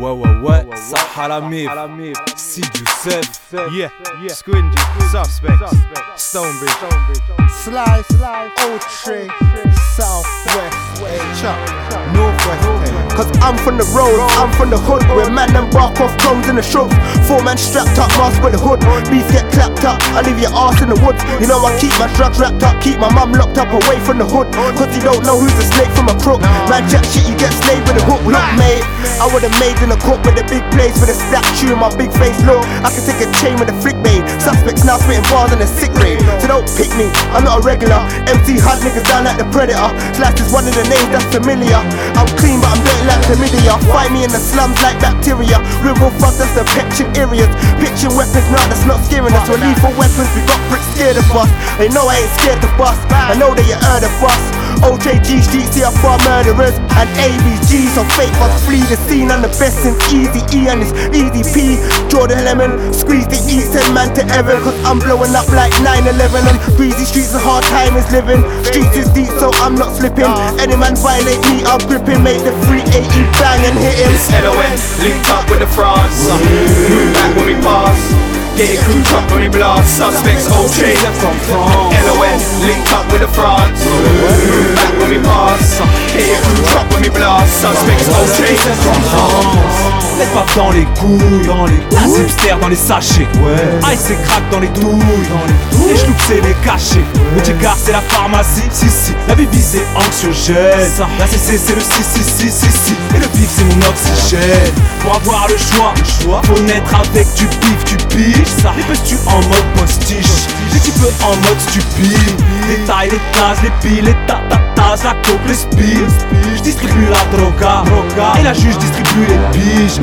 Ouais, Sahara Mif, Sid Youssef, yeah, Squingy, Suspects, Stonebridge, Slice, Old Tree, Southwest, Chuck, Northwest. Cause I'm from the road, I'm from the hood, where man and bark off crumbs in the shrubs. 4 man strapped up, mask with the hood. Beef get clapped up, I leave your ass in the woods. You know I keep my drugs wrapped up, keep my mum locked up away from the hood. Cause you don't know who's a snake from a crook. Man jack shit, you get slayed with a hook. Look mate, I would've made in a court with a big place, with a statue in my big face. Look, I can take a chain with a flick made. Suspects now spitting bars in a sick grade. So don't pick me, I'm not a regular. MC hunt niggas down like the Predator. Slash is one of the names that's familiar. I'm clean but I'm dirty like chlamydia. Find me in the slums like bacteria. River fuck, that's the pitching areas. Pitching weapons, nah, that's not scaring us. We're lethal weapons, we got bricks scared of us. They know I ain't scared to bust, I know that you heard of us. OJG streets, CFR murderers and ABGs on fake ones. Flee the scene, I'm the best in Easy E and it's Easy P. Jordan Lemon, squeeze the E, send man to heaven. Cause I'm blowing up like 9/11. On breezy streets, a hard time is living. Streets is deep, so I'm not slipping. Any man violate me, I'll grip him. Make the 380 bang and hit him. It's LON, linked up with the France. Move back when we pass. Get your crew truck when we blast. Suspects OJ LON, linked up with the France. Move back when we pass. Get your crew truck when we blast. Suspects OJ Les papes dans les couilles, la zipster dans les sachets, ice et crack dans les douilles, les schloups c'est les cachets, le Tigard c'est la pharmacie, si, la vie c'est anxiogène, la CC c'est le si, et le bif c'est mon oxygène. Pour avoir le choix, faut naître avec du bif, tu piges, les petits en mode postiche, les petits peu en mode stupide, les tailles, les tasses, les piles, les tatas, la coke, les spies, je distribue la droga, et la juge distribue les piges.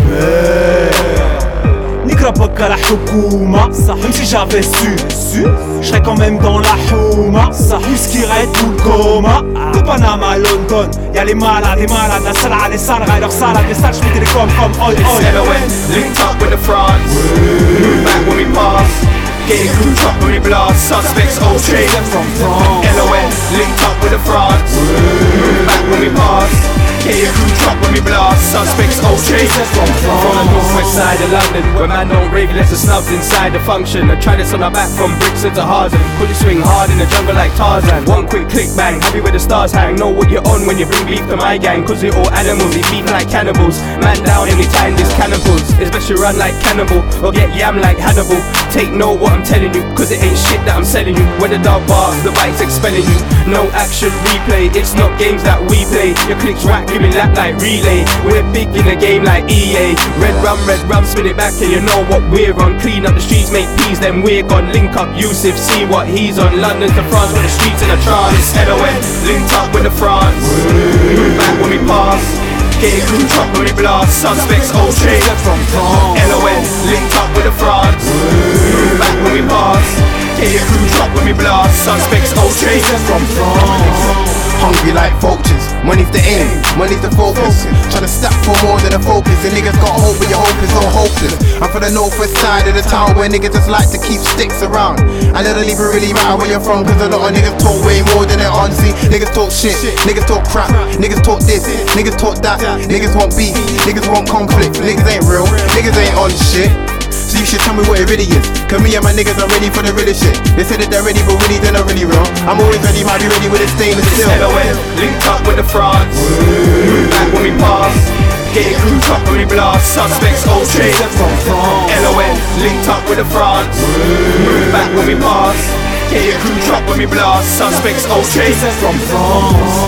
نقربك على حكومة صح même si j'avais su j'serais quand même dans la houma صح whisky red ou le coma de Panama à London y'a les malades la salle à les salles leur salade les salles j'mettais les comme oi LON, linked up with the France. Move back when we pass. Get your crew truck when we blast. Suspects OJ LON, linked up with the France. Move back when we pass. Get your crew truck when we blast. Suspects OJ From the northwest side of London, where man don't rave less than snubs inside the function. I try this on our back from bricks into Harden. Could you swing hard in the jungle like Tarzan? One quick click bang, happy where the stars hang. Know what you're on when you bring beef to my gang. Cause we're all animals, they beef like cannibals. Man down anytime there's cannibals. It's best you run like cannibal or get yam like Hannibal. Take note what I'm telling you, cause it ain't shit that I'm selling you. When the dog barks, the bike's expelling you. No action replay, it's not games that we play. Your clicks whack, give me lap like relay. We're big in the game like EA. Red rum, spin it back and you know what we're on. Clean up the streets, make peace, then we're gone. Link up Yusuf, see what he's on. London to France, with the streets in a trance. LON, linked up with the France. Move back when we pass. Get your crew truck when we blast. Suspects OJ LON, linked up with the France. Move back when we pass. Get your crew truck when we blast. Suspects OJ Hungry like vultures, money's the aim, money's the focus. Tryna stack for more than a focus. And niggas got hope but your hope is so hopeless. I'm from the northwest side of the town where niggas just like to keep sticks around. And it don't even really matter where you're from, cause a lot of niggas talk way more than they're on. See, niggas talk shit, niggas talk crap, niggas talk this, niggas talk that. Niggas want beef, niggas want conflict. Niggas ain't real, niggas ain't on shit. So you should tell me what it really is. Cause me and my niggas are ready for the real shit. They said that they're ready, but really they're not really real. I'm always ready, might be ready with a stainless steel. LON, linked up with the France. Move back when we pass. Get your crew truck when we blast. Suspects OJ LON, linked up with the France. Move back when we pass. Get your crew truck when we blast. Suspects OJ